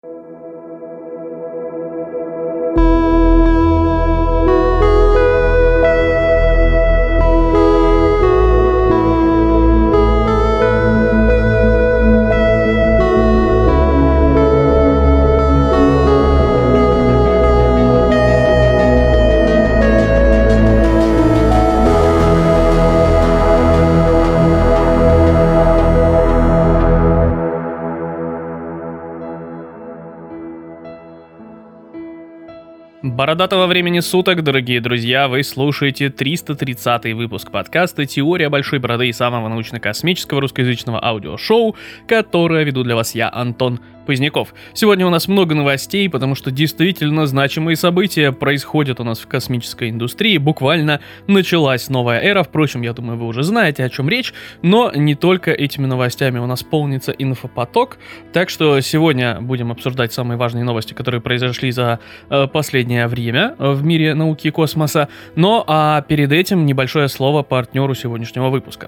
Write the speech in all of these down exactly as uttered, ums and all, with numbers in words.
Бородатого времени суток, дорогие друзья, вы слушаете триста тридцатый выпуск подкаста «Теория большой бороды» и самого научно-космического русскоязычного аудиошоу, которое веду для вас я, Антон Поздняков. Сегодня у нас много новостей, потому что действительно значимые события происходят у нас в космической индустрии. Буквально началась новая эра. Впрочем, я думаю, вы уже знаете, о чем речь. Но не только этими новостями у нас полнится инфопоток. Так что сегодня будем обсуждать самые важные новости, которые произошли за э, последнее время в мире науки и космоса. Но а перед этим небольшое слово партнеру сегодняшнего выпуска.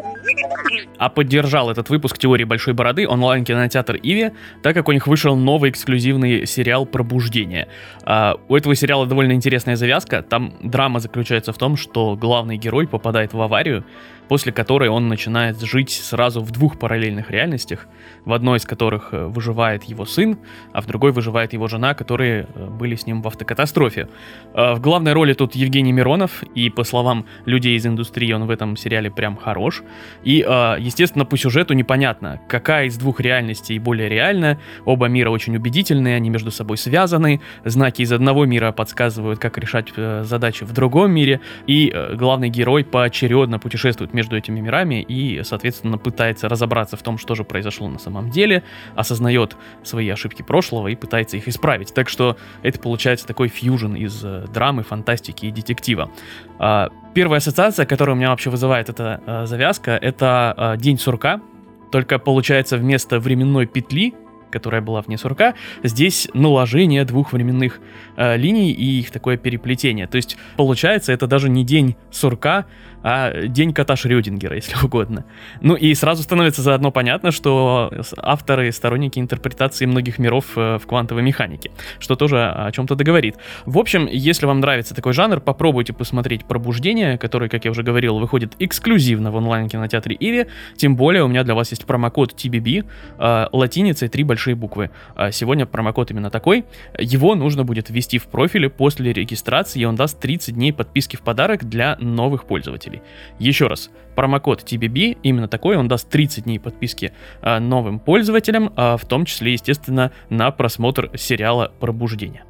А поддержал этот выпуск «Теории большой бороды» онлайн-кинотеатр Иви, так как у них вышел новый эксклюзивный сериал «Пробуждение». А, у этого сериала довольно интересная завязка. Там драма заключается в том, что главный герой попадает в аварию, после которой он начинает жить сразу в двух параллельных реальностях, в одной из которых выживает его сын, а в другой выживает его жена, которые были с ним в автокатастрофе. В главной роли тут Евгений Миронов, и по словам людей из индустрии он в этом сериале прям хорош. И, естественно, по сюжету непонятно, какая из двух реальностей более реальна. Оба мира очень убедительные, они между собой связаны, знаки из одного мира подсказывают, как решать задачи в другом мире, и главный герой поочередно путешествует между этими мирами и, соответственно, пытается разобраться в том, что же произошло на самом деле, осознает свои ошибки прошлого и пытается их исправить. Так что это получается такой фьюжн из э, драмы, фантастики и детектива. Э, первая ассоциация, которая у меня вообще вызывает эта э, завязка, это э, День сурка, только получается вместо временной петли, которая была вне сурка, здесь наложение двух временных э, линий и их такое переплетение. То есть, получается, это даже не день сурка, а день кота Шрёдингера, если угодно. Ну и сразу становится заодно понятно, что авторы сторонники интерпретации многих миров э, в квантовой механике, что тоже о чем-то договорит. В общем, если вам нравится такой жанр, попробуйте посмотреть «Пробуждение», который, как я уже говорил, выходит эксклюзивно в онлайн-кинотеатре Иви. Тем более у меня для вас есть промокод ти би би, э, латиницей три большие буквы. А сегодня промокод именно такой. Его нужно будет ввести в профиле после регистрации, и он даст тридцать дней подписки в подарок для новых пользователей. Еще раз, промокод ти би би именно такой, он даст тридцать дней подписки а, новым пользователям, а, в том числе, естественно, на просмотр сериала «Пробуждение».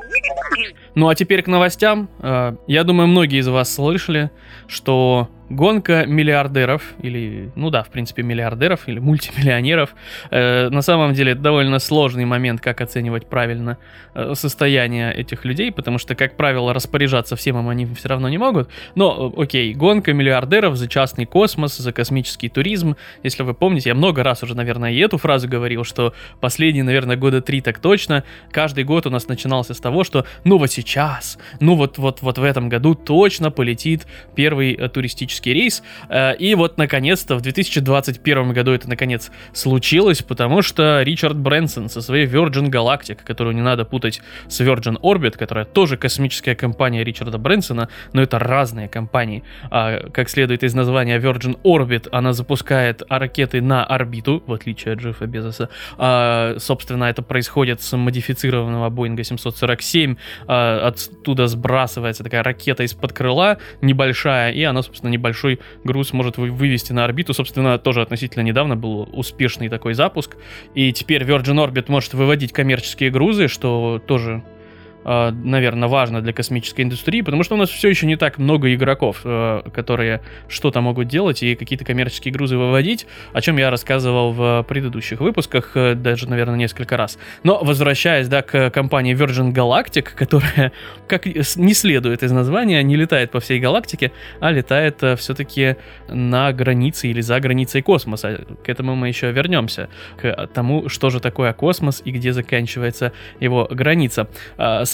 Ну а теперь к новостям. А, я думаю, многие из вас слышали, что гонка миллиардеров, или, ну да, в принципе, миллиардеров, или мультимиллионеров, э, на самом деле это довольно сложный момент, как оценивать правильно э, состояние этих людей, потому что, как правило, распоряжаться всем им они все равно не могут. Но, окей, гонка миллиардеров за частный космос, за космический туризм. Если вы помните, я много раз уже, наверное, и эту фразу говорил, что последние, наверное, года три так точно, каждый год у нас начинался с того, что ну вот сейчас, ну вот, вот, вот в этом году точно полетит первый э, туристический рейс, и вот наконец-то в две тысячи двадцать первом году это наконец случилось, потому что Ричард Брэнсон со своей Virgin Galactic, которую не надо путать с Virgin Orbit, которая тоже космическая компания Ричарда Брэнсона, но это разные компании. Как следует из названия, Virgin Orbit, она запускает ракеты на орбиту, в отличие от Джеффа Безоса. Собственно, это происходит с модифицированного Боинга семьсот сорок семь, оттуда сбрасывается такая ракета из-под крыла, небольшая, и она, собственно, небольшая большой груз может вывести на орбиту. Собственно, тоже относительно недавно был успешный такой запуск. И теперь Virgin Orbit может выводить коммерческие грузы, что тоже, наверное, важно для космической индустрии, потому что у нас все еще не так много игроков, которые что-то могут делать и какие-то коммерческие грузы выводить, о чем я рассказывал в предыдущих выпусках, даже, наверное, несколько раз. Но возвращаясь, да, к компании Virgin Galactic, которая, как не следует из названия, не летает по всей галактике, а летает все-таки на границе или за границей космоса. К этому мы еще вернемся, к тому, что же такое космос и где заканчивается его граница. Сам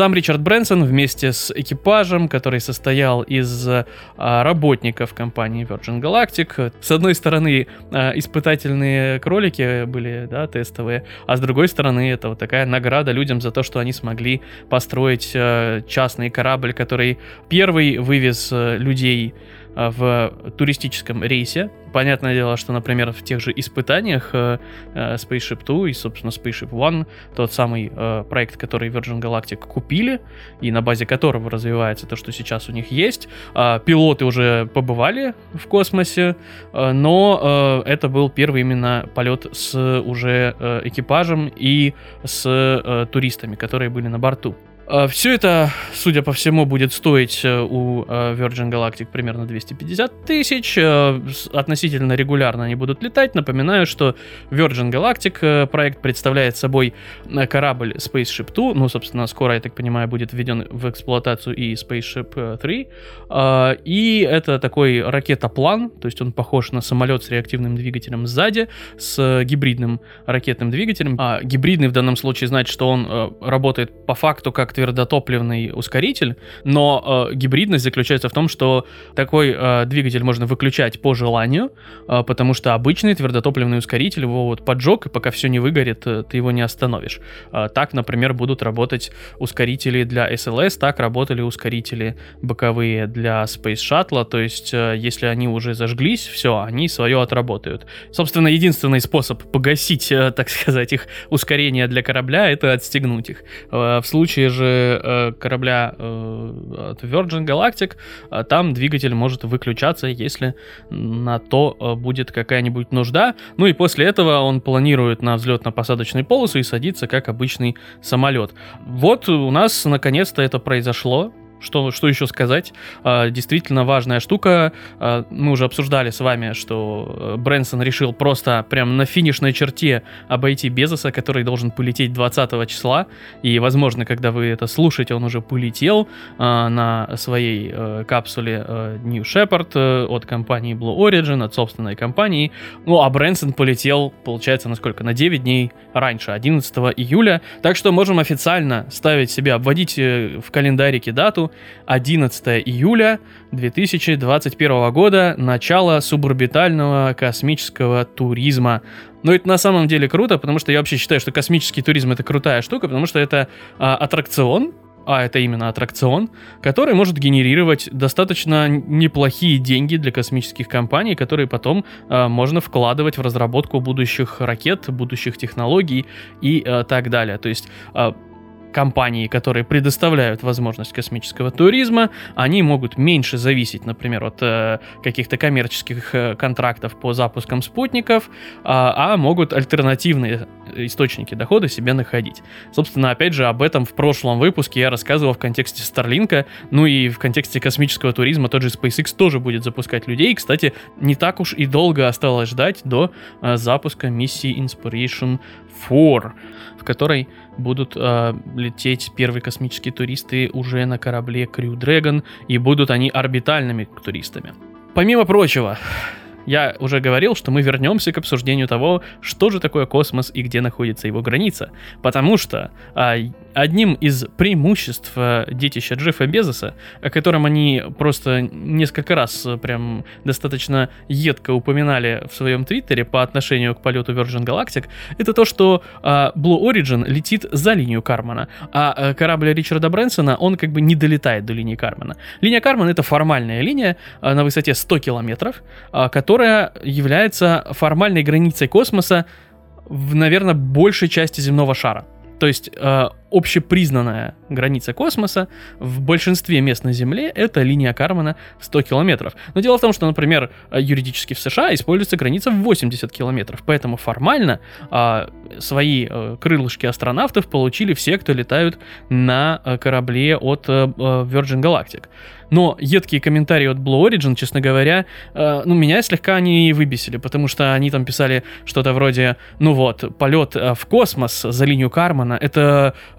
Сам Ричард Брэнсон вместе с экипажем, который состоял из а, работников компании Virgin Galactic, с одной стороны а, испытательные кролики были, да, тестовые, а с другой стороны это вот такая награда людям за то, что они смогли построить а, частный корабль, который первый вывез а, людей в туристическом рейсе. Понятное дело, что, например, в тех же испытаниях э, Spaceship два и, собственно, Spaceship один, тот самый э, проект, который Virgin Galactic купили, и на базе которого развивается то, что сейчас у них есть, э, пилоты уже побывали в космосе, э, но э, это был первый именно полет с уже э, экипажем и с э, туристами, которые были на борту. Все это, судя по всему, будет стоить у Virgin Galactic примерно двести пятьдесят тысяч. Относительно регулярно они будут летать. Напоминаю, что Virgin Galactic проект представляет собой корабль Spaceship два. Ну, собственно, скоро, я так понимаю, будет введен в эксплуатацию и Spaceship три. И это такой ракетоплан, то есть он похож на самолет с реактивным двигателем сзади, с гибридным ракетным двигателем. А гибридный в данном случае значит, что он работает по факту как твердотопливный ускоритель, но э, гибридность заключается в том, что такой э, двигатель можно выключать по желанию, э, потому что обычный твердотопливный ускоритель его вот поджег, и пока все не выгорит, э, ты его не остановишь. Э, так, например, будут работать ускорители для эс эл эс, так работали ускорители боковые для Space Shuttle, то есть э, если они уже зажглись, все, они свое отработают. Собственно, единственный способ погасить, э, так сказать, их ускорение для корабля — это отстегнуть их. Э, в случае же корабля от Virgin Galactic, там двигатель может выключаться, если на то будет какая-нибудь нужда. Ну и после этого он планирует на взлетно-посадочную полосу и садится как обычный самолет. Вот у нас наконец-то это произошло. Что, что еще сказать? А, действительно важная штука. А, мы уже обсуждали с вами, что Брэнсон решил просто прям на финишной черте обойти Безоса, который должен полететь двадцатого числа. И, возможно, когда вы это слушаете, он уже полетел а, на своей а, капсуле а, New Shepard а, от компании Blue Origin, от собственной компании. Ну, а Брэнсон полетел, получается, на сколько? На девять дней раньше, одиннадцатого июля. Так что можем официально ставить себе, обводить в календарике дату одиннадцатого июля две тысячи двадцать первого года, начало суборбитального космического туризма. Но это на самом деле круто, потому что я вообще считаю, что космический туризм — это крутая штука, потому что это а, аттракцион, а это именно аттракцион, который может генерировать достаточно неплохие деньги для космических компаний, которые потом а, можно вкладывать в разработку будущих ракет, будущих технологий и а, так далее. То есть а, компании, которые предоставляют возможность космического туризма, они могут меньше зависеть, например, от э, каких-то коммерческих э, контрактов по запускам спутников, а, а могут альтернативные источники дохода себе находить. Собственно, опять же, об этом в прошлом выпуске я рассказывал в контексте Starlink, ну и в контексте космического туризма тот же SpaceX тоже будет запускать людей. Кстати, не так уж и долго осталось ждать до э, запуска миссии Inspiration четыре, в которой будут э, лететь первые космические туристы уже на корабле Crew Dragon, и будут они орбитальными туристами. Помимо прочего, я уже говорил, что мы вернемся к обсуждению того, что же такое космос и где находится его граница, потому что э, одним из преимуществ э, детища Джеффа Безоса, о котором они просто несколько раз э, прям достаточно едко упоминали в своем твиттере по отношению к полету Virgin Galactic, это то, что э, Blue Origin летит за линию Кармана, а э, корабль Ричарда Брэнсона, он как бы не долетает до линии Кармана. Линия Кармана — это формальная линия э, на высоте сто километров, э, которая является формальной границей космоса в, наверное, большей части земного шара. То есть э, общепризнанная граница космоса в большинстве мест на Земле — это линия Кармана в сто километров. Но дело в том, что, например, юридически в США используется граница в восемьдесят километров, поэтому формально э, свои э, крылышки астронавтов получили все, кто летают на э, корабле от э, Virgin Galactic. Но едкие комментарии от Blue Origin, честно говоря, э, ну, меня слегка они выбесили, потому что они там писали что-то вроде, ну вот, полет э, в космос за линию Кармана — это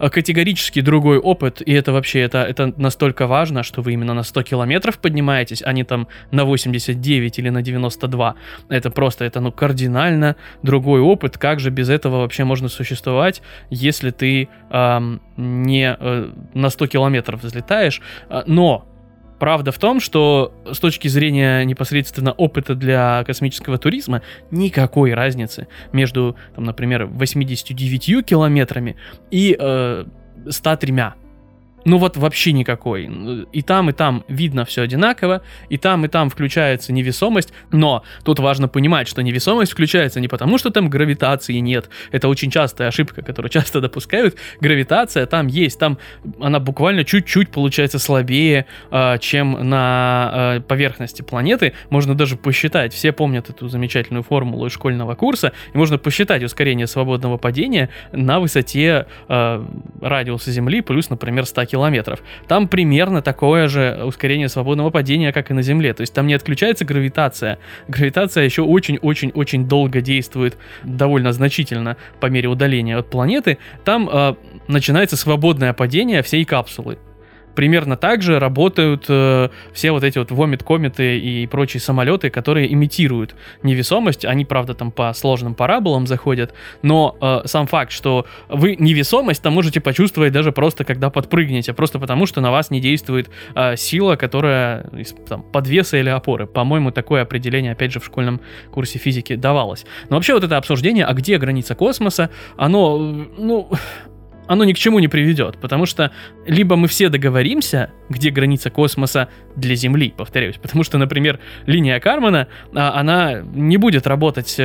категорически другой опыт, и это вообще, это, это настолько важно, что вы именно на сто километров поднимаетесь, а не там на восемьдесят девять или на девяносто два. Это просто, это ну кардинально другой опыт. Как же без этого вообще можно существовать, если ты эм, не э, на сто километров взлетаешь? Но правда в том, что с точки зрения непосредственно опыта для космического туризма никакой разницы между, там, например, восемьдесят девять километрами и э, сто три. Ну вот вообще никакой. И там, и там видно все одинаково, и там, и там включается невесомость, но тут важно понимать, что невесомость включается не потому, что там гравитации нет. Это очень частая ошибка, которую часто допускают. Гравитация там есть, там она буквально чуть-чуть получается слабее, э, чем на э, поверхности планеты. Можно даже посчитать, все помнят эту замечательную формулу из школьного курса, и можно посчитать ускорение свободного падения на высоте э, радиуса Земли плюс, например, сто километров. километров. Там примерно такое же ускорение свободного падения, как и на Земле. То есть там не отключается гравитация. Гравитация еще очень-очень-очень долго действует, довольно значительно по мере удаления от планеты. Там э, начинается свободное падение всей капсулы. Примерно так же работают э, все вот эти вот вомит-кометы и прочие самолеты, которые имитируют невесомость. Они, правда, там по сложным параболам заходят, но э, сам факт, что вы невесомость там можете почувствовать даже просто когда подпрыгнете, просто потому что на вас не действует э, сила, которая из там, подвеса или опоры. По-моему, такое определение, опять же, в школьном курсе физики давалось. Но вообще вот это обсуждение, а где граница космоса, оно, ну... оно ни к чему не приведет, потому что либо мы все договоримся, где граница космоса для Земли, повторяюсь, потому что, например, линия Кармана, она не будет работать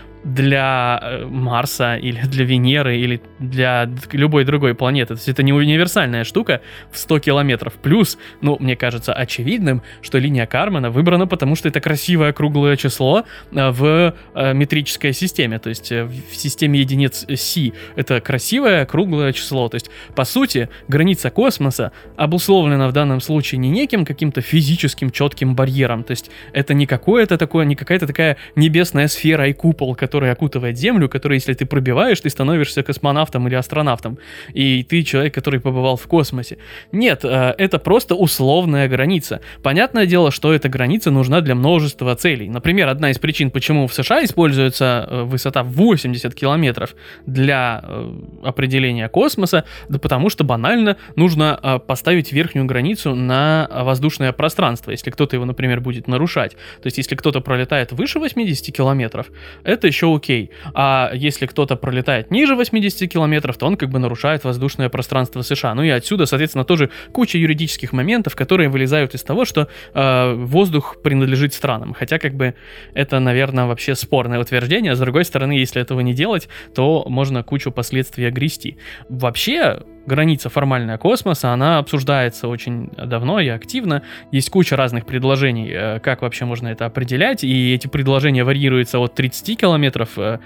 для Марса или для Венеры или для любой другой планеты. То есть это не универсальная штука в сто километров. Плюс, ну, мне кажется очевидным, что линия Кармана выбрана, потому что это красивое круглое число в метрической системе. То есть в системе единиц Си это красивое круглое число. То есть, по сути, граница космоса обусловлена в данном случае не неким каким-то физическим четким барьером. То есть это не какое-то такое, не какая-то такая небесная сфера и купол, который который окутывает Землю, который, если ты пробиваешь, ты становишься космонавтом или астронавтом, и ты человек, который побывал в космосе. Нет, это просто условная граница. Понятное дело, что эта граница нужна для множества целей. Например, одна из причин, почему в США используется высота восемьдесят километров для определения космоса, да потому что банально нужно поставить верхнюю границу на воздушное пространство, если кто-то его, например, будет нарушать. То есть, если кто-то пролетает выше восемьдесят километров, это еще окей. А если кто-то пролетает ниже восемьдесят километров, то он как бы нарушает воздушное пространство США. Ну и отсюда, соответственно, тоже куча юридических моментов, которые вылезают из того, что э, воздух принадлежит странам. Хотя как бы это, наверное, вообще спорное утверждение. С другой стороны, если этого не делать, то можно кучу последствий огрести. Вообще, граница формальная космоса, она обсуждается очень давно и активно. Есть куча разных предложений, как вообще можно это определять, и эти предложения варьируются от тридцати километров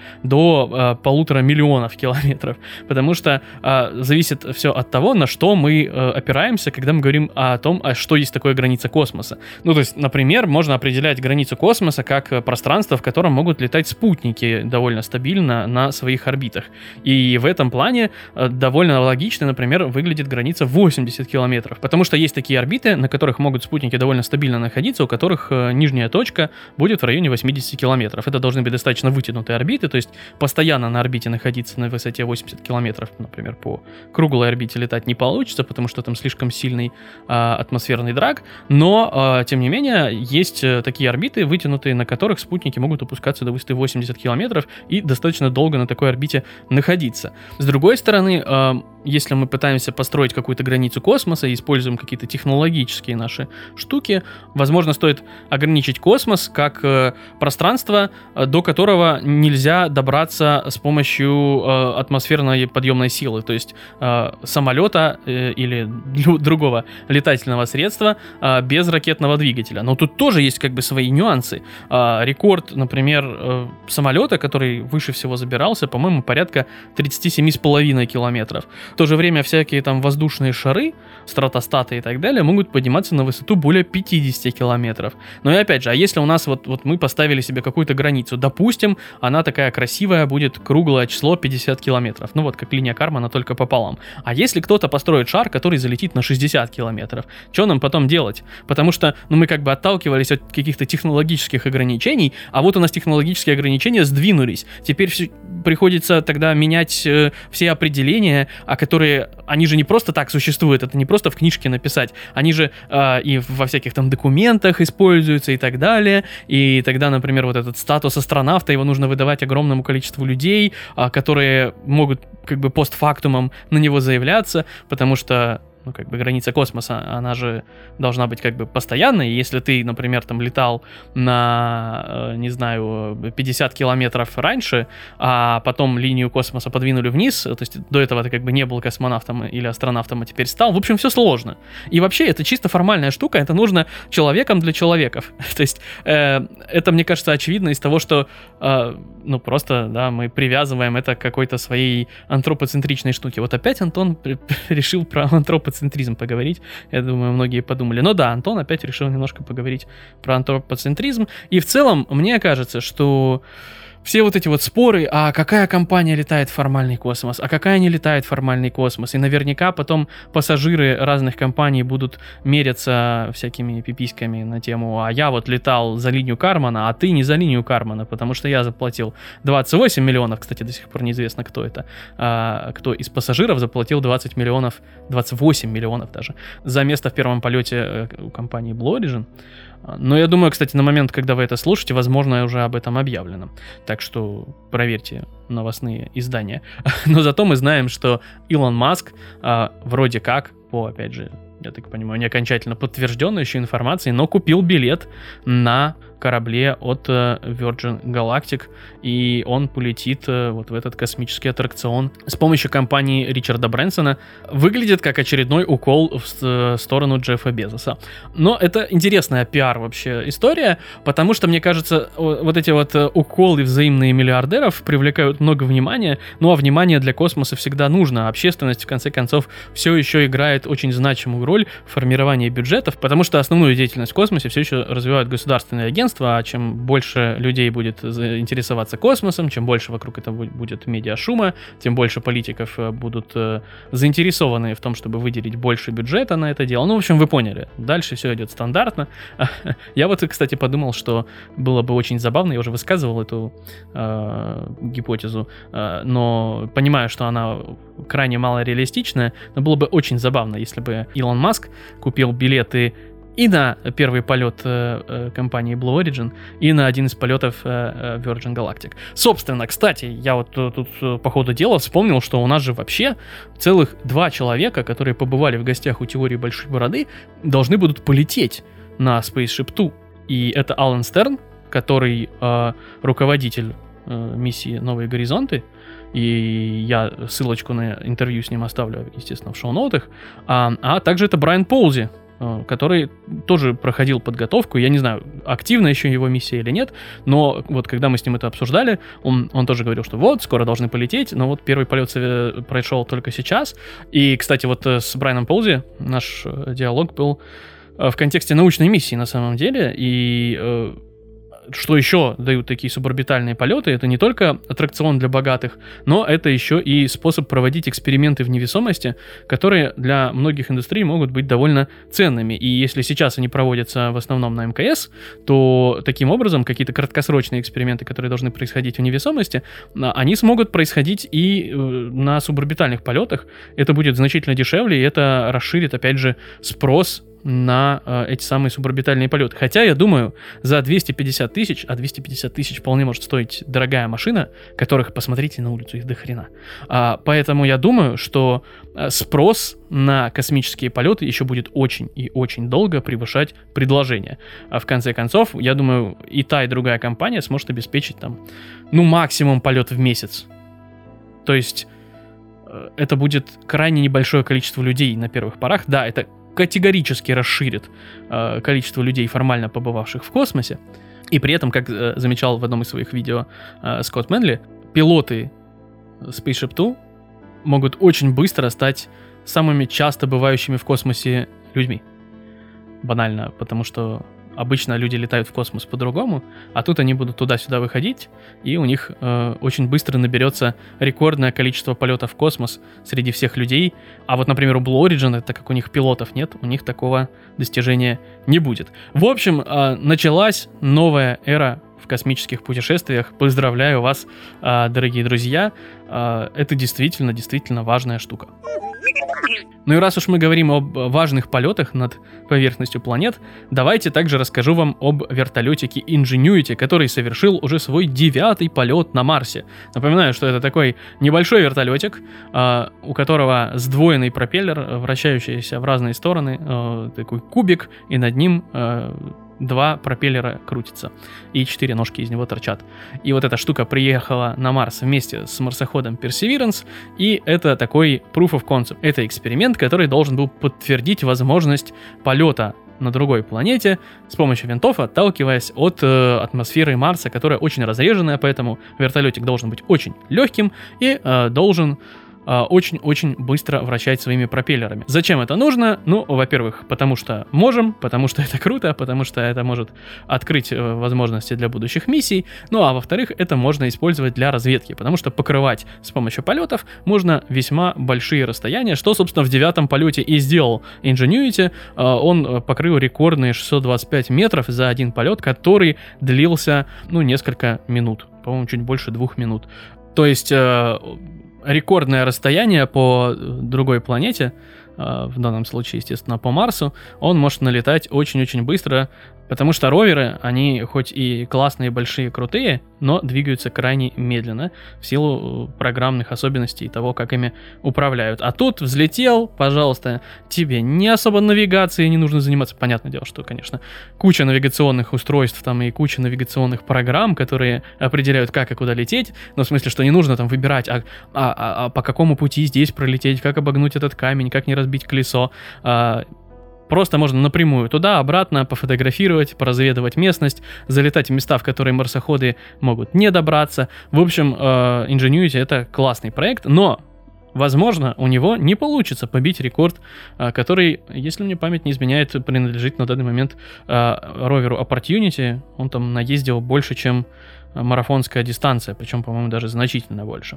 до полутора миллионов километров, потому что зависит все от того, на что мы опираемся, когда мы говорим о том, а что есть такое граница космоса. Ну, то есть, например, можно определять границу космоса как пространство, в котором могут летать спутники довольно стабильно на своих орбитах. И в этом плане довольно логично, например, выглядит граница восемьдесят километров, потому что есть такие орбиты, на которых могут спутники довольно стабильно находиться, у которых э, нижняя точка будет в районе восемьдесят километров. Это должны быть достаточно вытянутые орбиты, то есть постоянно на орбите находиться на высоте восемьдесят километров, например, по круглой орбите летать не получится, потому что там слишком сильный э, атмосферный драг, но, э, тем не менее, есть э, такие орбиты вытянутые, на которых спутники могут опускаться до высоты восемьдесят километров и достаточно долго на такой орбите находиться. С другой стороны, э, если мы пытаемся построить какую-то границу космоса и используем какие-то технологические наши штуки, возможно, стоит ограничить космос как э, пространство, э, до которого нельзя добраться с помощью э, атмосферной подъемной силы, то есть э, самолета э, или другого летательного средства э, без ракетного двигателя. Но тут тоже есть как бы свои нюансы. Э, рекорд, например, э, самолета, который выше всего забирался, по-моему, порядка тридцать семь с половиной километров. В то же время время всякие там воздушные шары, стратостаты и так далее могут подниматься на высоту более пятьдесят километров. Но и опять же, а если у нас вот, вот мы поставили себе какую-то границу, допустим, она такая красивая, будет круглое число пятьдесят километров, ну вот как линия Кармана, только пополам. А если кто-то построит шар, который залетит на шестьдесят километров, что нам потом делать? Потому что, ну, мы как бы отталкивались от каких-то технологических ограничений, а вот у нас технологические ограничения сдвинулись. Теперь все, приходится тогда менять э, все определения, а которые, они же не просто так существуют, это не просто в книжке написать, они же э, и во всяких там документах используются и так далее, и тогда, например, вот этот статус астронавта, его нужно выдавать огромному количеству людей, э, которые могут как бы постфактумом на него заявляться, потому что ну, как бы граница космоса, она же должна быть как бы постоянной. Если ты, например, там летал на, не знаю, пятьдесят километров раньше, а потом линию космоса подвинули вниз, то есть до этого ты как бы не был космонавтом или астронавтом, а теперь стал, в общем, все сложно. И вообще, это чисто формальная штука, это нужно человеком для человеков. То есть, э, это, мне кажется, очевидно из того, что, э, ну, просто, да, мы привязываем это к какой-то своей антропоцентричной штуке. Вот опять Антон решил про антропоцентризм антропоцентризм поговорить. Я думаю, многие подумали. Но да, Антон опять решил немножко поговорить про антропоцентризм. И в целом, мне кажется, что все вот эти вот споры, а какая компания летает в формальный космос, а какая не летает в формальный космос, и наверняка потом пассажиры разных компаний будут меряться всякими пиписьками на тему, а я вот летал за линию Кармана, а ты не за линию Кармана, потому что я заплатил двадцать восемь миллионов, кстати, до сих пор неизвестно, кто это, а, кто из пассажиров заплатил двадцать миллионов, двадцать восемь миллионов даже, за место в первом полете у компании Blue Origin. Но я думаю, кстати, на момент, когда вы это слушаете, возможно, уже об этом объявлено. Так что проверьте новостные издания. Но зато мы знаем, что Илон Маск а, вроде как, по, опять же, я так понимаю, не окончательно подтвержденной еще информации, но купил билет на корабле от uh, Virgin Galactic, и он полетит uh, вот в этот космический аттракцион с помощью компании Ричарда Брэнсона. Выглядит как очередной укол в uh, сторону Джеффа Безоса. Но это интересная пиар вообще история, потому что, мне кажется, вот эти вот uh, уколы взаимные миллиардеров привлекают много внимания, ну а внимание для космоса всегда нужно. Общественность, в конце концов, все еще играет очень значимую роль в формировании бюджетов, потому что основную деятельность в космосе все еще развивают государственные агентства, а чем больше людей будет интересоваться космосом, чем больше вокруг этого будет медиашума, тем больше политиков будут э, заинтересованы в том, чтобы выделить больше бюджета на это дело. Ну, в общем, вы поняли. Дальше все идет стандартно. Я вот, кстати, подумал, что было бы очень забавно, я уже высказывал эту э, гипотезу, э, но понимаю, что она крайне малореалистичная, но было бы очень забавно, если бы Илон Маск купил билеты и на первый полет э, э, компании Blue Origin, и на один из полетов э, э, Virgin Galactic. Собственно, кстати, я вот э, тут э, по ходу дела вспомнил, что у нас же вообще целых два человека, которые побывали в гостях у теории Большой Бороды, должны будут полететь на Spaceship Two. И это Алан Стерн, который э, руководитель э, миссии «Новые горизонты», и я ссылочку на интервью с ним оставлю, естественно, в шоу-ноутах, а, а также это Брайан Ползи, который тоже проходил подготовку. Я не знаю, активна еще его миссия или нет, но вот когда мы с ним это обсуждали, он, он тоже говорил, что вот, скоро должны полететь, но вот первый полет прошел только сейчас. И, кстати, вот с Брайаном Ползи наш диалог был в контексте научной миссии на самом деле, и что еще дают такие суборбитальные полеты, это не только аттракцион для богатых, но это еще и способ проводить эксперименты в невесомости, которые для многих индустрий могут быть довольно ценными. И если сейчас они проводятся в основном на эм ка эс, то таким образом какие-то краткосрочные эксперименты, которые должны происходить в невесомости, они смогут происходить и на суборбитальных полетах. Это будет значительно дешевле, и это расширит, опять же, спрос на э, эти самые суборбитальные полеты. Хотя, я думаю, за двести пятьдесят тысяч, а двести пятьдесят тысяч вполне может стоить дорогая машина, которых, посмотрите на улицу, их до хрена. А, поэтому я думаю, что спрос на космические полеты еще будет очень и очень долго превышать предложение. А в конце концов, я думаю, и та, и другая компания сможет обеспечить там, ну, максимум полет в месяц. То есть это будет крайне небольшое количество людей на первых порах. Да, это категорически расширит э, количество людей, формально побывавших в космосе. И при этом, как э, замечал в одном из своих видео э, Скотт Мэнли, пилоты Spaceship Two могут очень быстро стать самыми часто бывающими в космосе людьми. Банально, потому что обычно люди летают в космос по-другому, а тут они будут туда-сюда выходить, и у них э, очень быстро наберется рекордное количество полетов в космос среди всех людей. А вот, например, у Blue Origin, так как у них пилотов нет, у них такого достижения не будет. В общем, э, началась новая эра в космических путешествиях. Поздравляю вас, э, дорогие друзья. Э, это действительно, действительно важная штука. Ну и раз уж мы говорим об важных полетах над поверхностью планет, давайте также расскажу вам об вертолетике Ingenuity, который совершил уже свой девятый полет на Марсе. Напоминаю, что это такой небольшой вертолетик, у которого сдвоенный пропеллер, вращающийся в разные стороны, такой кубик, и над ним два пропеллера крутятся, и четыре ножки из него торчат. И вот эта штука приехала на Марс вместе с марсоходом Perseverance, и это такой proof of concept. Это эксперимент, который должен был подтвердить возможность полета на другой планете с помощью винтов, отталкиваясь от э, атмосферы Марса, которая очень разреженная, поэтому вертолетик должен быть очень легким и э, должен очень-очень быстро вращать своими пропеллерами. Зачем это нужно? Ну, во-первых, потому что можем, потому что это круто, потому что это может открыть возможности для будущих миссий. Ну, а во-вторых, это можно использовать для разведки, потому что покрывать с помощью полетов можно весьма большие расстояния, что, собственно, в девятом полете и сделал Ingenuity. Он покрыл рекордные шестьсот двадцать пять метров за один полет, который длился, ну, несколько минут, по-моему, чуть больше двух минут. То есть рекордное расстояние по другой планете, в данном случае, естественно, по Марсу, он может налетать очень-очень быстро, потому что роверы, они хоть и классные, большие, крутые, но двигаются крайне медленно в силу программных особенностей и того, как ими управляют. А тут взлетел, пожалуйста, тебе не особо навигацией не нужно заниматься. Понятное дело, что, конечно, куча навигационных устройств там и куча навигационных программ, которые определяют, как и куда лететь, но в смысле, что не нужно там выбирать, а, а, а, а по какому пути здесь пролететь, как обогнуть этот камень, как не разбить колесо. А, Просто можно напрямую туда, обратно, пофотографировать, поразведывать местность, залетать в места, в которые марсоходы могут не добраться. В общем, Ingenuity — это классный проект, но, возможно, у него не получится побить рекорд, который, если мне память не изменяет, принадлежит на данный момент роверу Opportunity. Он там наездил больше, чем марафонская дистанция, причем, по-моему, даже значительно больше.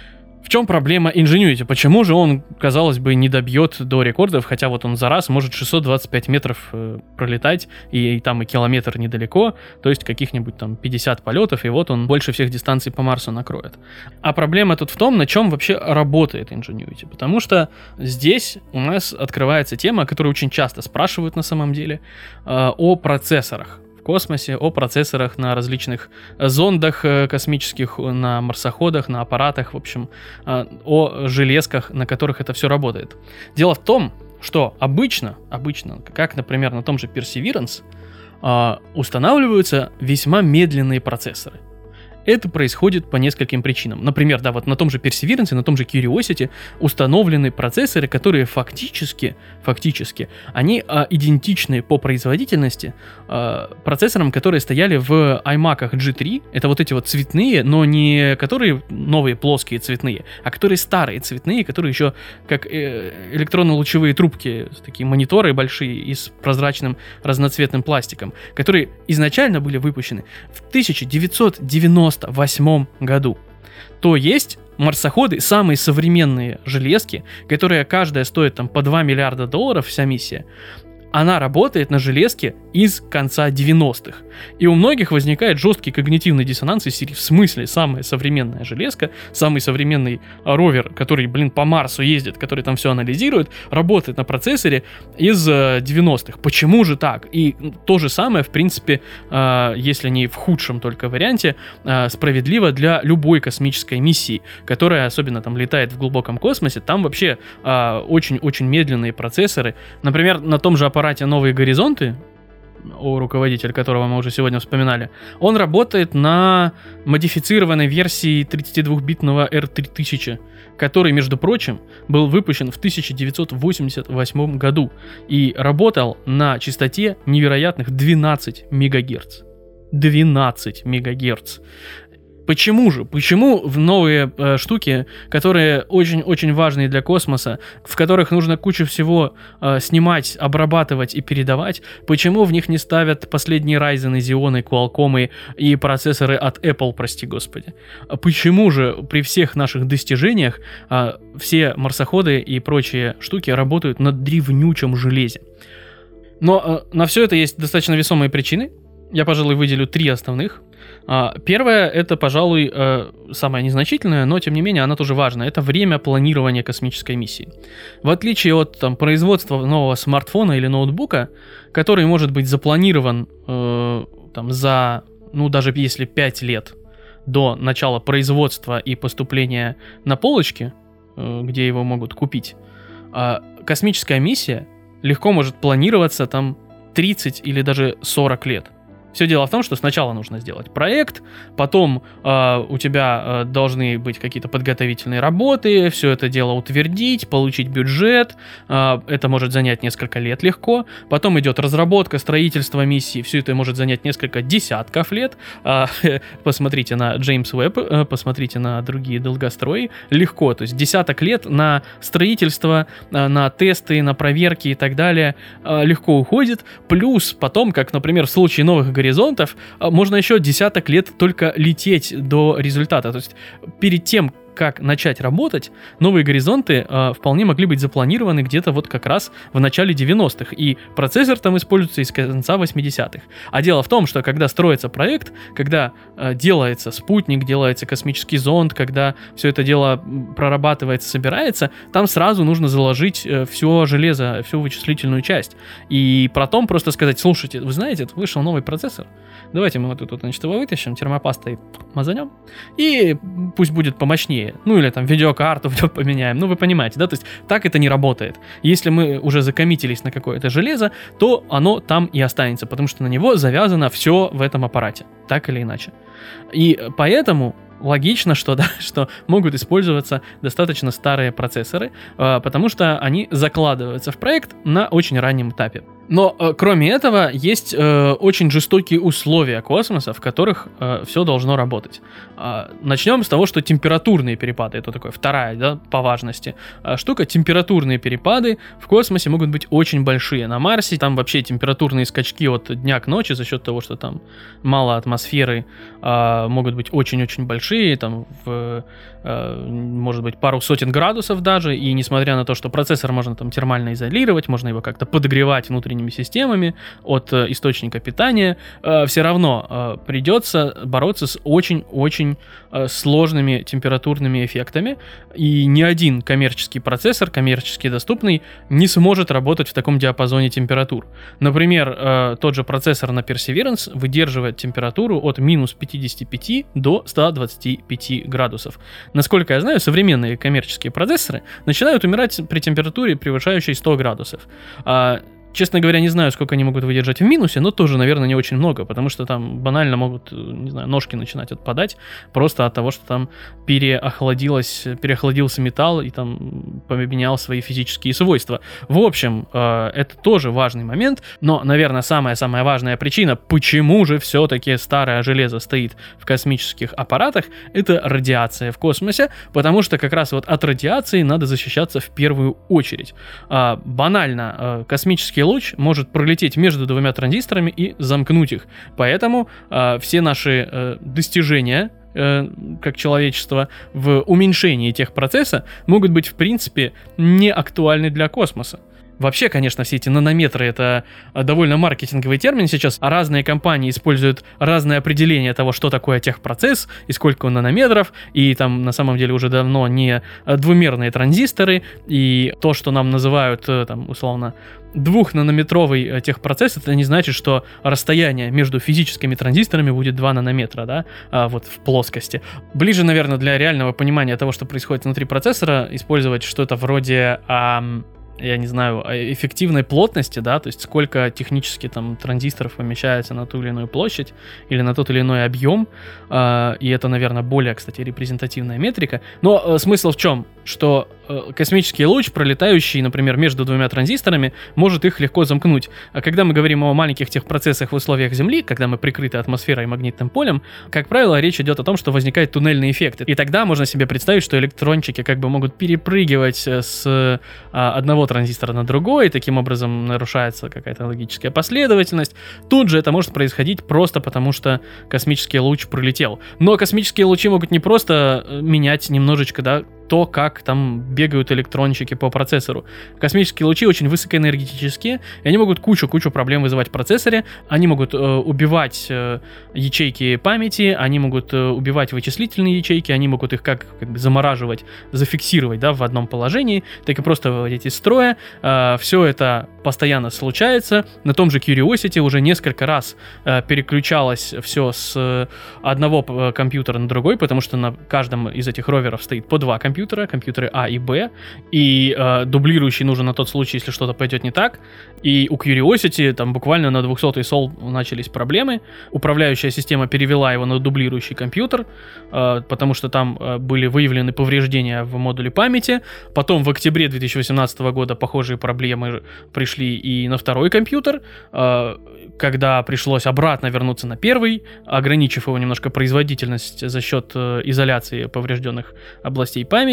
В чем проблема Ingenuity? Почему же он, казалось бы, не добьет до рекордов, хотя вот он за раз может шестьсот двадцать пять метров э, пролетать, и, и там и километр недалеко, то есть каких-нибудь там пятьдесят полетов, и вот он больше всех дистанций по Марсу накроет. А проблема тут в том, на чем вообще работает Ingenuity, потому что здесь у нас открывается тема, которую очень часто спрашивают на самом деле, э, о процессорах в космосе, о процессорах на различных зондах космических, на марсоходах, на аппаратах, в общем, о железках, на которых это все работает. Дело в том, что обычно, обычно, как, например, на том же Perseverance, устанавливаются весьма медленные процессоры. Это происходит по нескольким причинам. Например, да, вот на том же Perseverance, на том же Curiosity установлены процессоры, которые фактически, фактически, они а, идентичны по производительности а, процессорам, которые стояли в iMac джи три. Это вот эти вот цветные, но не которые новые плоские цветные, а которые старые цветные, которые еще как э, электронно-лучевые трубки, такие мониторы большие и с прозрачным разноцветным пластиком, которые изначально были выпущены в тысяча девятьсот девяносто восьмом году. То есть марсоходы, самые современные железки, которые каждая стоит там по два миллиарда долларов, вся миссия, она работает на железке из конца девяностых. И у многих возникает жесткий когнитивный диссонанс из серии: в смысле самая современная железка, самый современный ровер, который, блин, по Марсу ездит, который там все анализирует, работает на процессоре из э, девяностых. Почему же так? И то же самое, в принципе, э, если не в худшем только варианте, э, справедливо для любой космической миссии, которая особенно там летает в глубоком космосе. Там вообще э, очень-очень медленные процессоры. Например, на том же аппарате «Новые горизонты», о руководитель которого мы уже сегодня вспоминали, он работает на модифицированной версии тридцатидвухбитного эр три тысячи, который, между прочим, был выпущен в тысяча девятьсот восемьдесят восьмом году и работал на частоте невероятных двенадцать мегагерц. двенадцать мегагерц. Почему же? Почему в новые э, штуки, которые очень-очень важные для космоса, в которых нужно кучу всего э, снимать, обрабатывать и передавать, почему в них не ставят последние Ryzen, Xeon, Qualcomm и процессоры от Apple, прости господи? Почему же при всех наших достижениях э, все марсоходы и прочие штуки работают на древнючем железе? Но э, на все это есть достаточно весомые причины. Я, пожалуй, выделю три основных. Первое, это, пожалуй, самое незначительное, но, тем не менее, оно тоже важно. Это время планирования космической миссии. В отличие от там, производства нового смартфона или ноутбука, который может быть запланирован э, там, за, ну, даже если пять лет до начала производства и поступления на полочки, э, где его могут купить, э, космическая миссия легко может планироваться там тридцать или даже сорок лет. Все дело в том, что сначала нужно сделать проект, потом э, у тебя э, должны быть какие-то подготовительные работы, все это дело утвердить, получить бюджет, э, это может занять несколько лет легко, потом идет разработка, строительство миссии, все это может занять несколько десятков лет, э, посмотрите на Джеймс Уэбб, э, посмотрите на другие долгострои, легко, то есть десяток лет на строительство, э, на тесты, на проверки и так далее э, легко уходит, плюс потом, как, например, в случае новых горизонтов, можно еще десяток лет только лететь до результата. То есть перед тем, как начать работать, новые горизонты э, вполне могли быть запланированы где-то вот как раз в начале девяностых, и процессор там используется из конца восьмидесятых. А дело в том, что когда строится проект, когда э, делается спутник, делается космический зонд, когда все это дело прорабатывается, собирается, там сразу нужно заложить э, все железо, всю вычислительную часть. И потом просто сказать: слушайте, вы знаете, вышел новый процессор, давайте мы вот тут, значит, его вытащим, термопастой мазанем, и пусть будет помощнее. Ну или там видеокарту поменяем. Ну вы понимаете, да? То есть так это не работает. Если мы уже закоммитились на какое-то железо, то оно там и останется, потому что на него завязано все в этом аппарате. Так или иначе. И поэтому логично, что, да, что могут использоваться достаточно старые процессоры, э, потому что они закладываются в проект на очень раннем этапе. Но э, кроме этого есть э, очень жестокие условия космоса, в которых э, все должно работать. Э, начнем с того, что температурные перепады, это такая вторая, да, по важности э, штука. Температурные перепады в космосе могут быть очень большие. На Марсе там вообще температурные скачки от дня к ночи за счет того, что там мало атмосферы, э, могут быть очень-очень большие. Там в, э, может быть, пару сотен градусов даже, и несмотря на то, что процессор можно там термально изолировать, можно его как-то подогревать внутренними системами от э, источника питания, э, все равно э, придется бороться с очень-очень э, сложными температурными эффектами, и ни один коммерческий процессор, коммерчески доступный, не сможет работать в таком диапазоне температур. Например, э, тот же процессор на Perseverance выдерживает температуру от минус пятидесяти пяти до ста двадцати пяти градусов. Насколько я знаю, современные коммерческие процессоры начинают умирать при температуре, превышающей сто градусов. А, честно говоря, не знаю, сколько они могут выдержать в минусе, но тоже, наверное, не очень много, потому что там банально могут, не знаю, ножки начинать отпадать просто от того, что там переохладилось, переохладился металл и там поменял свои физические свойства. В общем, э, это тоже важный момент, но, наверное, самая-самая важная причина, почему же все-таки старое железо стоит в космических аппаратах, это радиация в космосе, потому что как раз вот от радиации надо защищаться в первую очередь. Э, банально, э, космический луч может пролететь между двумя транзисторами и замкнуть их. Поэтому э, все наши э, достижения э, как человечество в уменьшении техпроцесса могут быть в принципе не актуальны для космоса. Вообще, конечно, все эти нанометры — это довольно маркетинговый термин сейчас, а разные компании используют разные определения того, что такое техпроцесс и сколько нанометров, и там на самом деле уже давно не двумерные транзисторы, и то, что нам называют, там, условно, двухнанометровый техпроцесс, это не значит, что расстояние между физическими транзисторами будет два нанометра, да, а вот в плоскости. Ближе, наверное, для реального понимания того, что происходит внутри процессора, использовать что-то вроде... Ам, я не знаю, эффективной плотности, да, то есть сколько технически там транзисторов помещается на ту или иную площадь или на тот или иной объем, э, и это, наверное, более, кстати, репрезентативная метрика. Но э, смысл в чем? что э, космический луч, пролетающий, например, между двумя транзисторами, может их легко замкнуть. А когда мы говорим о маленьких техпроцессах в условиях Земли, когда мы прикрыты атмосферой и магнитным полем, как правило, речь идет о том, что возникает туннельный эффект. И тогда можно себе представить, что электрончики как бы могут перепрыгивать с э, одного транзистора на другой, и таким образом нарушается какая-то логическая последовательность. Тут же это может происходить просто потому, что космический луч пролетел. Но космические лучи могут не просто менять немножечко, да, то, как там бегают электрончики по процессору. Космические лучи очень высокоэнергетические, и они могут кучу-кучу проблем вызывать в процессоре. Они могут э, убивать э, ячейки памяти, они могут э, убивать вычислительные ячейки, они могут их как, как бы замораживать, зафиксировать, да, в одном положении, так и просто выводить из строя. Э, все это постоянно случается. На том же Curiosity уже несколько раз э, переключалось все с одного э, компьютера на другой, потому что на каждом из этих роверов стоит по два компьютера, компьютера, компьютеры А и Б, и э, дублирующий нужен на тот случай, если что-то пойдет не так. И у Curiosity там буквально на двухсотый сол начались проблемы. Управляющая система перевела его на дублирующий компьютер, э, потому что там э, были выявлены повреждения в модуле памяти. Потом в октябре две тысячи восемнадцатого года похожие проблемы пришли и на второй компьютер, э, когда пришлось обратно вернуться на первый, ограничив его немножко производительность за счет э, изоляции поврежденных областей памяти.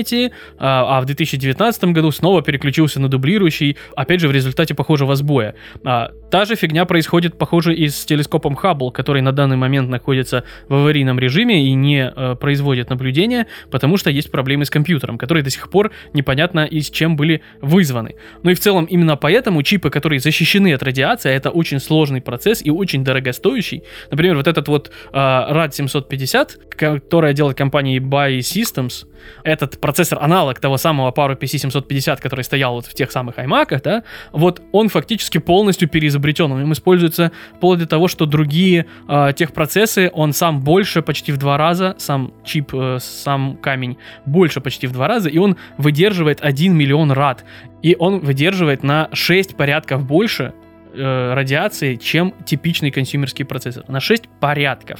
А в две тысячи девятнадцатом году снова переключился на дублирующий, опять же в результате похожего сбоя. А, та же фигня происходит, похоже, и с телескопом Хаббл, который на данный момент находится в аварийном режиме и не э, производит наблюдения, потому что есть проблемы с компьютером, которые до сих пор непонятно и с чем были вызваны. Ну и в целом именно поэтому чипы, которые защищены от радиации, это очень сложный процесс и очень дорогостоящий. Например, вот этот вот э, рад семьсот пятьдесят, которая делает компания Buy Systems, этот процессор-аналог того самого PowerPC семьсот пятьдесят, который стоял вот в тех самых iMac'ах, да, вот он фактически полностью переизобретен. Он им используется вплоть до того, что другие э, техпроцессы, он сам больше почти в два раза, сам чип, э, сам камень больше почти в два раза, и он выдерживает один миллион рад. И он выдерживает на шесть порядков больше э, радиации, чем типичный консюмерский процессор. На шесть порядков.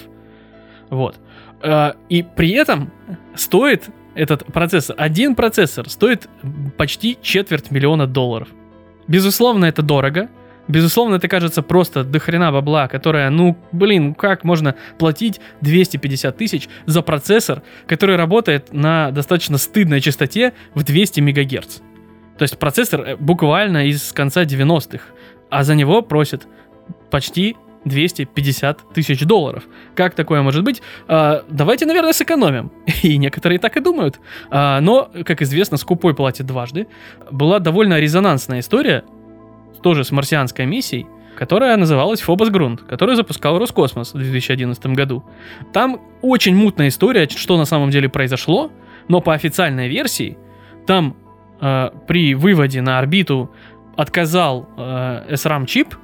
Вот. Э, и при этом стоит этот процессор, один процессор стоит почти четверть миллиона долларов. Безусловно, это дорого. Безусловно, это кажется просто дохрена бабла, которая, ну, блин, как можно платить двести пятьдесят тысяч за процессор, который работает на достаточно стыдной частоте в двести мегагерц. То есть процессор буквально из конца девяностых, а за него просят почти двести пятьдесят тысяч долларов. Как такое может быть? А, давайте, наверное, сэкономим. И некоторые так и думают. А, но, как известно, скупой платит дважды. Была довольно резонансная история, тоже с марсианской миссией, которая называлась Phobos Grunt, которую запускал Роскосмос в две тысячи одиннадцатом году. Там очень мутная история, что на самом деле произошло, но по официальной версии там э, при выводе на орбиту отказал э, эс рам-чип.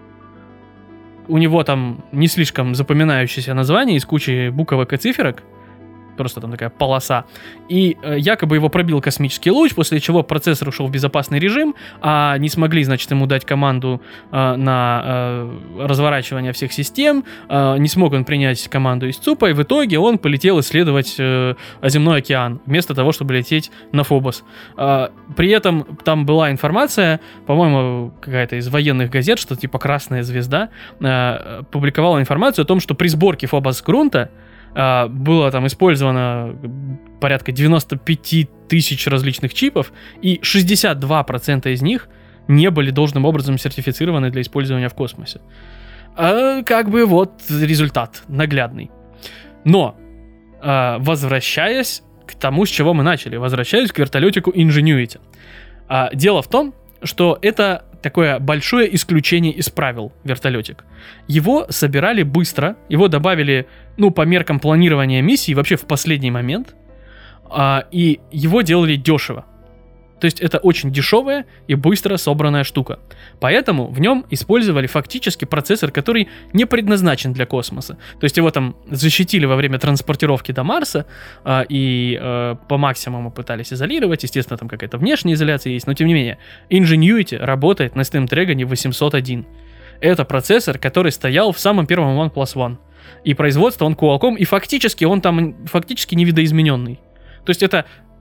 У него там не слишком запоминающееся название из кучи буквок и циферок. Просто там такая полоса. И э, якобы его пробил космический луч, после чего процессор ушел в безопасный режим, а не смогли, значит, ему дать команду э, на э, разворачивание всех систем. Э, не смог он принять команду из ЦУПа, и в итоге он полетел исследовать э, земной океан, вместо того, чтобы лететь на Фобос. Э, при этом там была информация, по-моему, какая-то из военных газет, что типа «Красная звезда», э, публиковала информацию о том, что при сборке Phobos Grunt Uh, было там использовано порядка девяносто пять тысяч различных чипов, и шестьдесят два процента из них не были должным образом сертифицированы для использования в космосе. Uh, как бы вот результат наглядный. Но, uh, возвращаясь к тому, с чего мы начали, возвращаясь к вертолетику Ingenuity. Uh, дело в том, что это такое большое исключение из правил вертолетик. Его собирали быстро, его добавили, ну, по меркам планирования миссии, вообще в последний момент, а, и его делали дешево. То есть это очень дешевая и быстро собранная штука. Поэтому в нем использовали фактически процессор, который не предназначен для космоса. То есть его там защитили во время транспортировки до Марса э, и э, по максимуму пытались изолировать. Естественно, там какая-то внешняя изоляция есть, но тем не менее. Ingenuity работает на Snapdragon восемьсот один. Это процессор, который стоял в самом первом OnePlus One. И производство он Qualcomm, и фактически он там фактически не видоизмененный. То есть это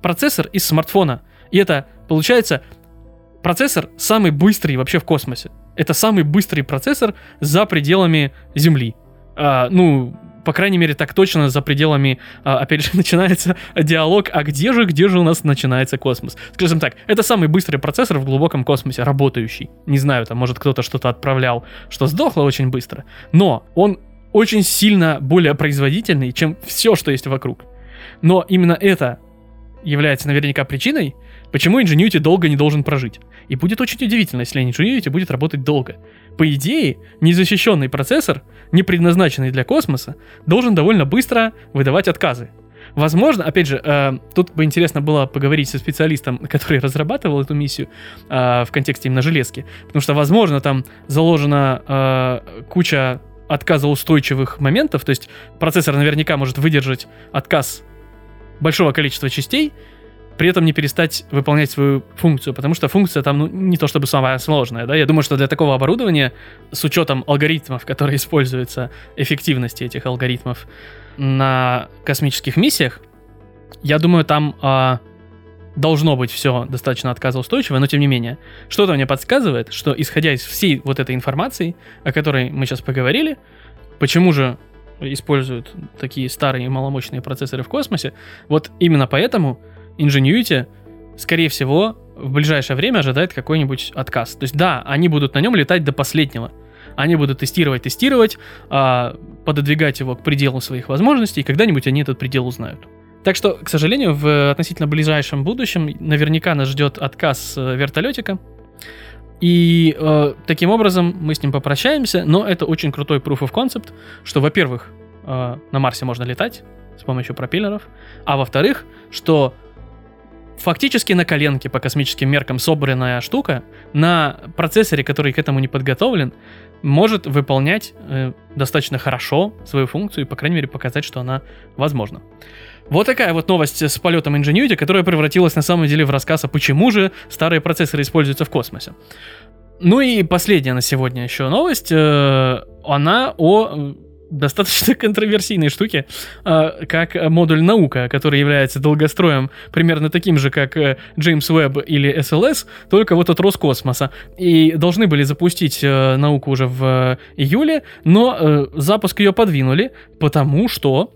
процессор из смартфона. И это, получается, процессор самый быстрый вообще в космосе. Это самый быстрый процессор за пределами Земли. А, ну, по крайней мере, так точно за пределами, а, опять же, начинается диалог, а где же, где же у нас начинается космос? Скажем так, это самый быстрый процессор в глубоком космосе, работающий. Не знаю, там, может, кто-то что-то отправлял, что сдохло очень быстро. Но он очень сильно более производительный, чем все, что есть вокруг. Но именно это является наверняка причиной, почему Ingenuity долго не должен прожить. И будет очень удивительно, если Ingenuity будет работать долго. По идее, незащищенный процессор, не предназначенный для космоса, должен довольно быстро выдавать отказы. Возможно, опять же, э, тут бы интересно было поговорить со специалистом, который разрабатывал эту миссию э, в контексте именно железки, потому что, возможно, там заложена э, куча отказоустойчивых моментов, то есть процессор наверняка может выдержать отказ большого количества частей, при этом не перестать выполнять свою функцию, потому что функция там, ну, не то чтобы самая сложная, да, я думаю, что для такого оборудования, с учетом алгоритмов, которые используются, эффективности этих алгоритмов на космических миссиях, я думаю, там а, должно быть все достаточно отказоустойчиво, но тем не менее, что-то мне подсказывает, что исходя из всей вот этой информации, о которой мы сейчас поговорили, почему же используют такие старые маломощные процессоры в космосе, вот именно поэтому Ingenuity, скорее всего, в ближайшее время ожидает какой-нибудь отказ. То есть, да, они будут на нем летать до последнего. Они будут тестировать, тестировать, а, пододвигать его к пределу своих возможностей, и когда-нибудь они этот предел узнают. Так что, к сожалению, в относительно ближайшем будущем наверняка нас ждет отказ вертолетика. И э, таким образом мы с ним попрощаемся, но это очень крутой proof of concept, что, во-первых, э, на Марсе можно летать с помощью пропеллеров, а во-вторых, что фактически на коленке по космическим меркам собранная штука на процессоре, который к этому не подготовлен, может выполнять э, достаточно хорошо свою функцию и, по крайней мере, показать, что она возможна. Вот такая вот новость с полетом Ingenuity, которая превратилась на самом деле в рассказ, а почему же старые процессоры используются в космосе. Ну и последняя на сегодня еще новость, э, она о достаточно контроверсийной штуке, э, как модуль «Наука», который является долгостроем примерно таким же, как э, Джеймс Уэбб или эс эл эс, только вот от Роскосмоса. И должны были запустить э, «Науку» уже в э, июле, но э, запуск ее подвинули, потому что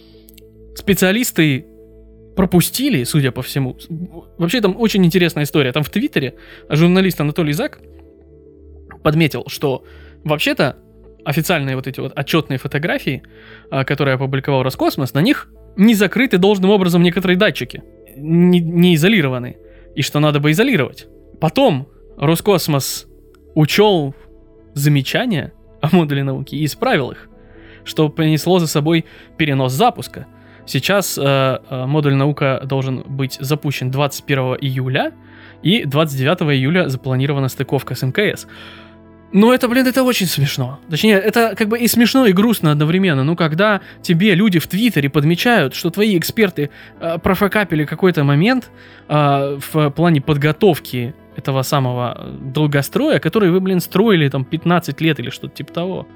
специалисты пропустили, судя по всему. Вообще там очень интересная история. Там в Твиттере журналист Анатолий Зак подметил, что вообще-то официальные вот эти вот отчетные фотографии, которые опубликовал Роскосмос, на них не закрыты должным образом некоторые датчики, не, не изолированы, и что надо бы изолировать. Потом Роскосмос учел замечания о модуле «Науки» и исправил их, что принесло за собой перенос запуска. Сейчас э, э, модуль «Наука» должен быть запущен двадцать первого июля, и двадцать девятого июля запланирована стыковка с эм ка эс. Ну, это, блин, это очень смешно. Точнее, это как бы и смешно, и грустно одновременно. Ну, когда тебе люди в Твиттере подмечают, что твои эксперты э, профокапили какой-то момент э, в плане подготовки этого самого долгостроя, который вы, блин, строили там пятнадцать лет или что-то типа того.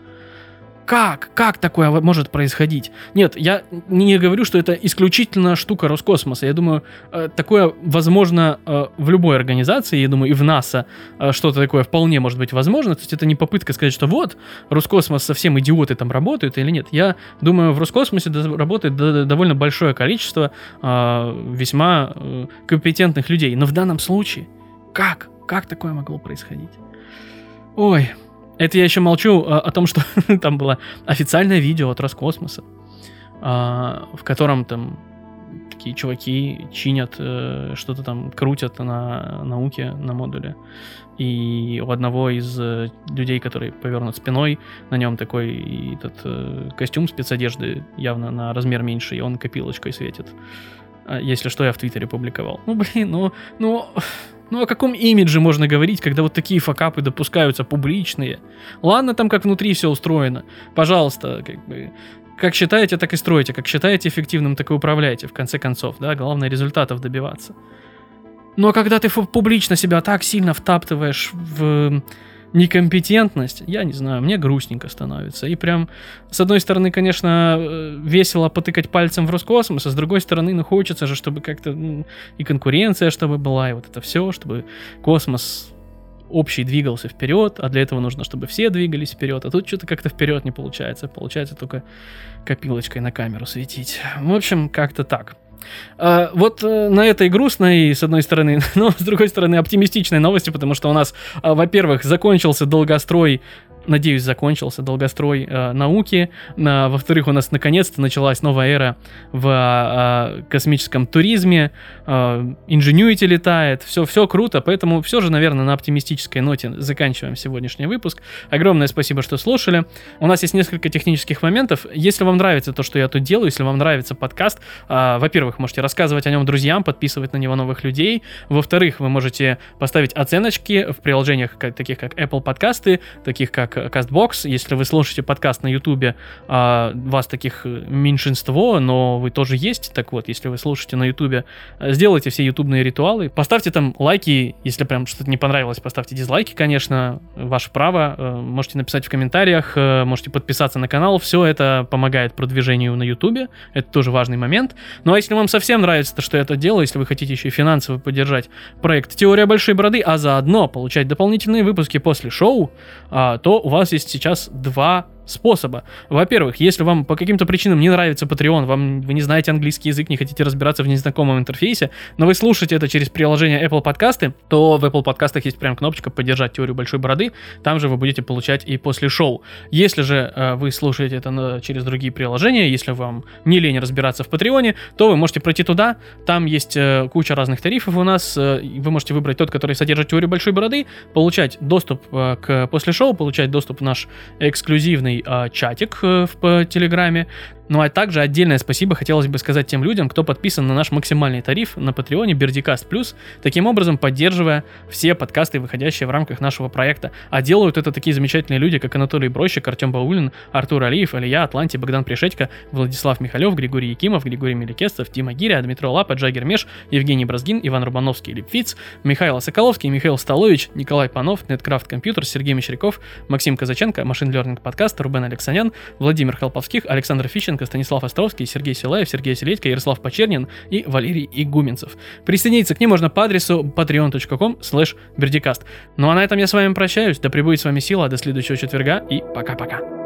Как? Как такое может происходить? Нет, я не говорю, что это исключительно штука Роскосмоса. Я думаю, такое возможно в любой организации. Я думаю, и в НАСА что-то такое вполне может быть возможно. То есть это не попытка сказать, что вот, Роскосмос совсем идиоты там работают или нет. Я думаю, в Роскосмосе работает довольно большое количество весьма компетентных людей. Но в данном случае, как? Как такое могло происходить? Ой... Это я еще молчу а, о том, что там было официальное видео от Роскосмоса, а, в котором там такие чуваки чинят, э, что-то там крутят на науке, на модуле. И у одного из э, людей, который повернут спиной, на нем такой этот э, костюм спецодежды, явно на размер меньше, и он копилочкой светит. А, если что, я в Твиттере публиковал. Ну, блин, ну... ну... Ну, о каком имидже можно говорить, когда вот такие факапы допускаются публичные? Ладно, там как внутри все устроено. Пожалуйста, как бы, как считаете, так и стройте. Как считаете эффективным, так и управляйте, в конце концов, да? Главное, результатов добиваться. Но когда ты публично себя так сильно втаптываешь в некомпетентность, я не знаю, мне грустненько становится. И прям, с одной стороны, конечно, весело потыкать пальцем в Роскосмос, а с другой стороны, ну, хочется же, чтобы как-то ну, и конкуренция, чтобы была, и вот это все, чтобы космос общий двигался вперед, а для этого нужно, чтобы все двигались вперед, а тут что-то как-то вперед не получается, получается только копилочкой на камеру светить. В общем, как-то так. А, вот а, на этой грустной, с одной стороны, но с другой стороны оптимистичной новости, потому что у нас, а, во-первых, закончился долгострой, надеюсь, закончился долгострой э, науки. А, во-вторых, у нас наконец-то началась новая эра в э, космическом туризме. Э, Ingenuity летает. Все, все круто. Поэтому все же, наверное, на оптимистической ноте заканчиваем сегодняшний выпуск. Огромное спасибо, что слушали. У нас есть несколько технических моментов. Если вам нравится то, что я тут делаю, если вам нравится подкаст, э, во-первых, можете рассказывать о нем друзьям, подписывать на него новых людей. Во-вторых, вы можете поставить оценочки в приложениях как, таких как Apple подкасты, таких как CastBox. Если вы слушаете подкаст на Ютубе, а, вас таких меньшинство, но вы тоже есть. Так вот, если вы слушаете на Ютубе, сделайте все ютубные ритуалы. Поставьте там лайки, если прям что-то не понравилось, поставьте дизлайки, конечно, ваше право. Можете написать в комментариях, можете подписаться на канал. Все это помогает продвижению на Ютубе. Это тоже важный момент. Ну а если вам совсем нравится то, что я это делаю, если вы хотите еще и финансово поддержать проект «Теория большой бороды», а заодно получать дополнительные выпуски после шоу, то у вас есть сейчас два способа. Во-первых, если вам по каким-то причинам не нравится Patreon, вам, вы не знаете английский язык, не хотите разбираться в незнакомом интерфейсе, но вы слушаете это через приложение Apple подкасты, то в Apple подкастах есть прям кнопочка «Поддержать теорию большой бороды», там же вы будете получать и после шоу. Если же э, вы слушаете это на, через другие приложения, если вам не лень разбираться в Патреоне, то вы можете пройти туда, там есть э, куча разных тарифов у нас, э, вы можете выбрать тот, который содержит теорию большой бороды, получать доступ э, к после шоу, получать доступ в наш эксклюзивный чатик в Телеграме. Ну а также отдельное спасибо хотелось бы сказать тем людям, кто подписан на наш максимальный тариф на Патреоне Бердикаст Плюс, таким образом поддерживая все подкасты, выходящие в рамках нашего проекта. А делают это такие замечательные люди, как Анатолий Брощик, Артем Баулин, Артур Алиев, Алия, Атланти, Богдан Пришечко, Владислав Михалев, Григорий Якимов, Григорий Меликестов, Тима Гиря, Дмитрий Лапа, Джагер Меш, Евгений Бразгин, Иван Рубановский, Липфиц, Михаил Соколовский, Михаил Столович, Николай Панов, Неткрафт Компьютер, Сергей Мещеряков, Максим Казаченко, Машин Learning Подкаст, Рубен Алексанян, Владимир Холповских, Александр Фищенко, Станислав Островский, Сергей Силаев, Сергей Селедько, Ярослав Почернин и Валерий Игуменцев. Присоединиться к ним можно по адресу patreon точка com слэш бердикаст. Ну а на этом я с вами прощаюсь. Да пребудет с вами сила. До следующего четверга и пока-пока.